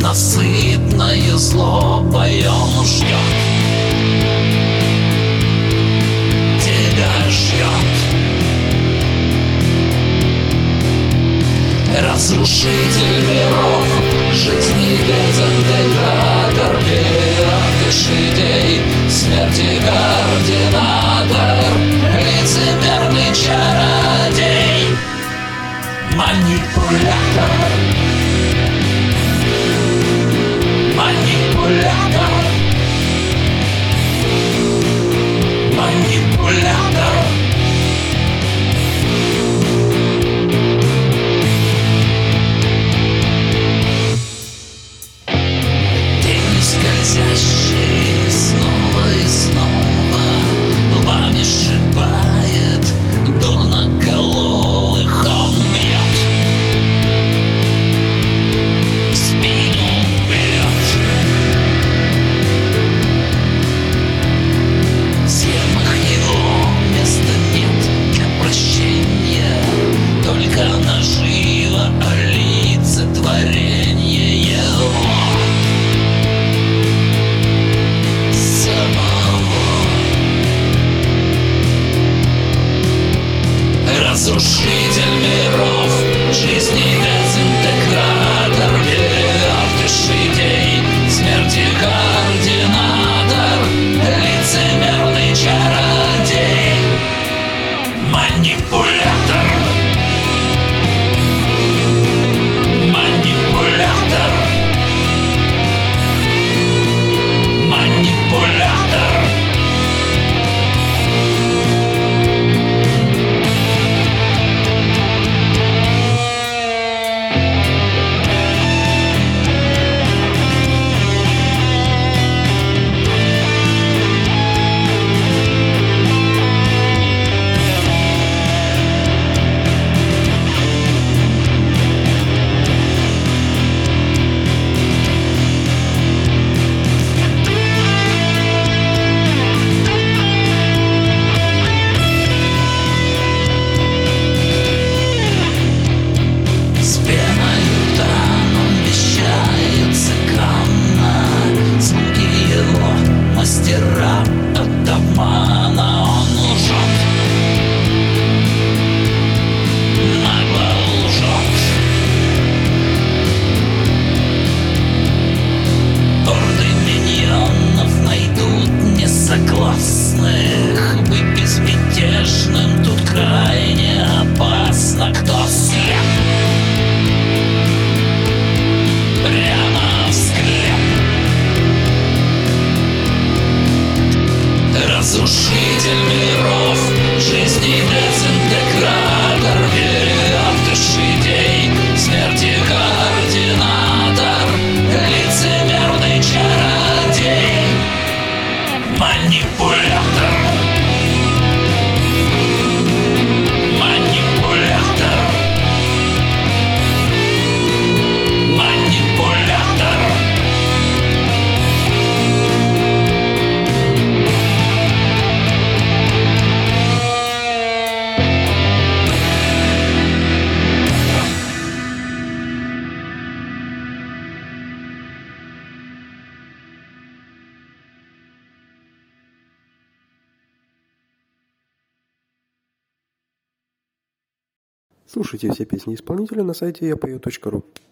ненасытное злобой он ждет. Тебя ждет. Разрушитель миров, жизни дезинтегратор, переатыш идей, смерти координатор, лицемерный чародей, манипулятор, манипулятор, манипулятор. Скользящий снова и снова лбами сшибает дурноголовых он бьет, в спину бьет. В схемах его места нет для прощения, только наживо олицетворение его. Разрушитель миров, жизни дезинтегратор, переатыш идей, смерти координатор, лицемерный чародей, манипулятор, манипулятор, манипулятор. Мастера от обмана он лжет, нагло лжет. Орды миньонов найдут несогласных, быть безмятежным тут крайне опасно. Кто слеп, прямо в склеп. Разрушитель миров, жизни дезинтегратор, переатыш идей, смерти координатор, лицемерный чародей, манипулятор, манипулятор, манипулятор. Слушайте все песни исполнителя на сайте yapeo.ru.